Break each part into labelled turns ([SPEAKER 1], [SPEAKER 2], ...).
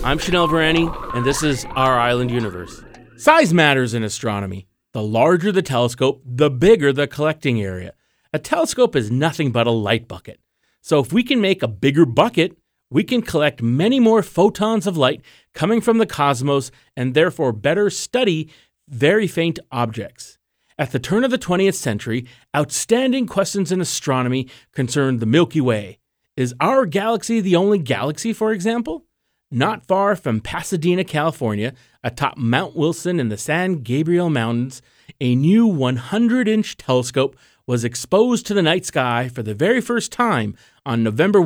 [SPEAKER 1] I'm Chanel Varani, and this is Our Island Universe. Size matters in astronomy. The larger the telescope, the bigger the collecting area. A telescope is nothing but a light bucket. So if we can make a bigger bucket, we can collect many more photons of light coming from the cosmos and therefore better study very faint objects. At the turn of the 20th century, outstanding questions in astronomy concerned the Milky Way. Is our galaxy the only galaxy, for example? Not far from Pasadena, California, atop Mount Wilson in the San Gabriel Mountains, a new 100-inch telescope was exposed to the night sky for the very first time on November 1,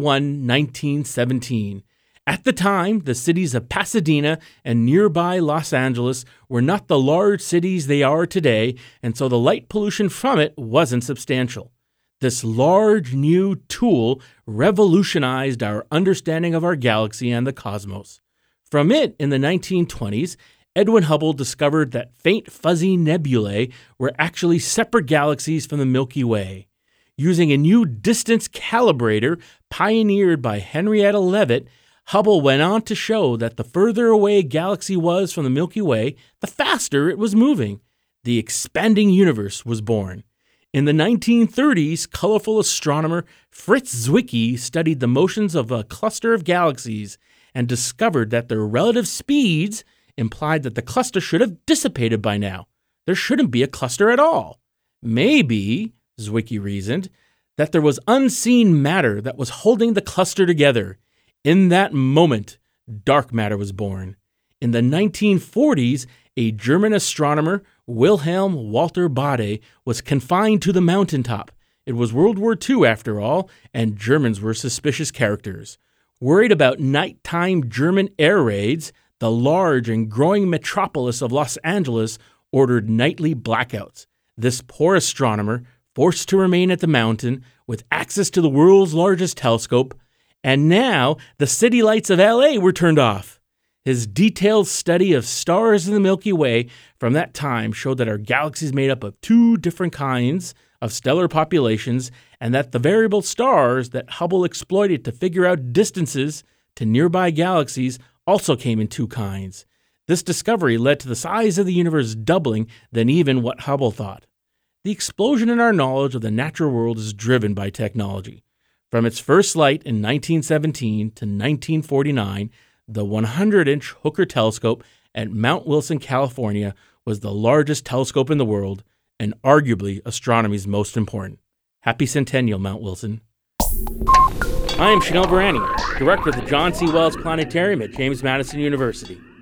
[SPEAKER 1] 1917. At the time, the cities of Pasadena and nearby Los Angeles were not the large cities they are today, and so the light pollution from it wasn't substantial. This large new tool revolutionized our understanding of our galaxy and the cosmos. From it, in the 1920s, Edwin Hubble discovered that faint fuzzy nebulae were actually separate galaxies from the Milky Way. Using a new distance calibrator pioneered by Henrietta Leavitt, Hubble went on to show that the further away a galaxy was from the Milky Way, the faster it was moving. The expanding universe was born. In the 1930s, colorful astronomer Fritz Zwicky studied the motions of a cluster of galaxies and discovered that their relative speeds implied that the cluster should have dissipated by now. There shouldn't be a cluster at all. Maybe, Zwicky reasoned, that there was unseen matter that was holding the cluster together. In that moment, dark matter was born. In the 1940s, a German astronomer, Wilhelm Walter Bade, was confined to the mountaintop. It was World War II, after all, and Germans were suspicious characters. Worried about nighttime German air raids, the large and growing metropolis of Los Angeles ordered nightly blackouts. This poor astronomer, forced to remain at the mountain with access to the world's largest telescope, and now the city lights of LA were turned off. His detailed study of stars in the Milky Way from that time showed that our galaxy is made up of two different kinds of stellar populations, and that the variable stars that Hubble exploited to figure out distances to nearby galaxies also came in two kinds. This discovery led to the size of the universe doubling than even what Hubble thought. The explosion in our knowledge of the natural world is driven by technology. From its first light in 1917 to 1949, the 100-inch Hooker telescope at Mount Wilson, California, was the largest telescope in the world and arguably astronomy's most important. Happy Centennial, Mount Wilson. I am Chanel Varani, director of the John C. Wells Planetarium at James Madison University.